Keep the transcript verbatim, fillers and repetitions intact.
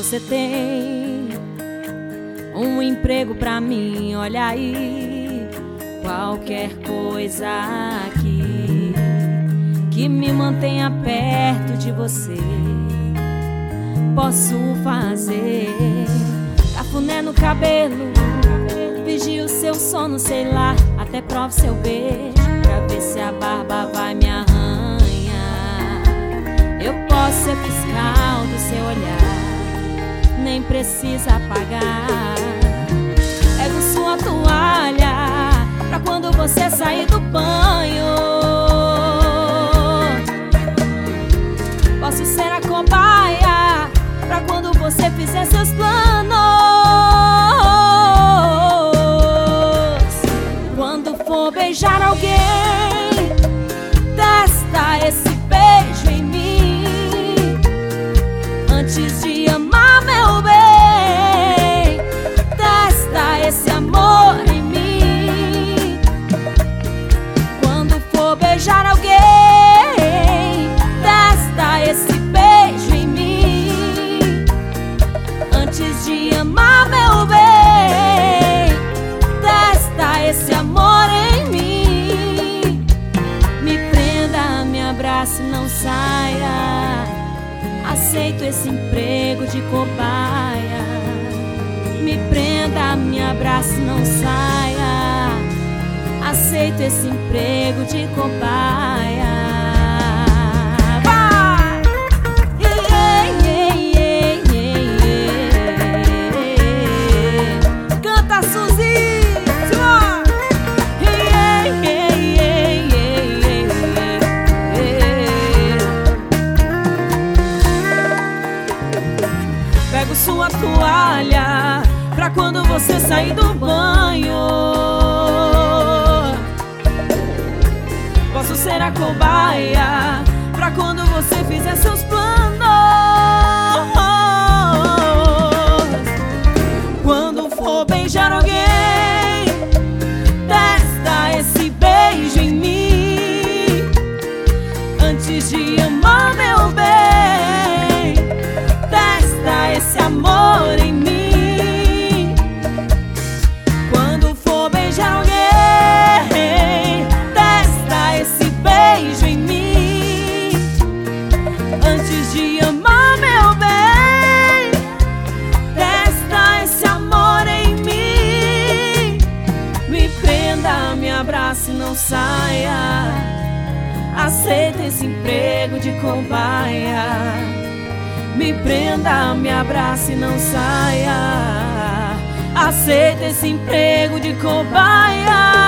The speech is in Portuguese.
você tem um emprego pra mim, olha aí, qualquer coisa aqui que me mantenha perto de você, posso fazer. Cafuné no cabelo, vigio o seu sono, sei lá, até provo seu beijo, pra ver se a barba vai me arranhar. Eu posso ser fiscal do seu olhar, nem precisa pagar. Pego sua toalha pra quando você sair do banho. Posso ser a cobaia pra quando você fizer seus planos. Quando for beijar alguém, testa esse beijo em mim. Antes de amar, meu bem, testa esse amor em mim. Quando for beijar alguém, testa esse beijo em mim. Antes de amar, meu bem, testa esse amor em mim. Me prenda, me abrace, não saia. Aceito esse emprego de cobaia. Me prenda, me abrace, não saia. Aceito esse emprego de cobaia. Vai! Yeah, yeah, yeah, yeah, yeah. Canta, Suzy! Yeah, yeah, yeah, yeah, yeah. Pego sua toalha pra quando você sair do banho. Posso ser a cobaia pra quando você fizer seus planos. Quando for beijar alguém, testa esse beijo em mim. Antes de amar, meu bem, testa esse amor em mim. Quando for beijar alguém, testa esse beijo em mim. Antes de amar, meu bem, testa esse amor em mim. Me prenda, me abrace, não saia. Aceita esse emprego de cobaia. Me prenda, me abrace, não saia. Aceita esse emprego de cobaia.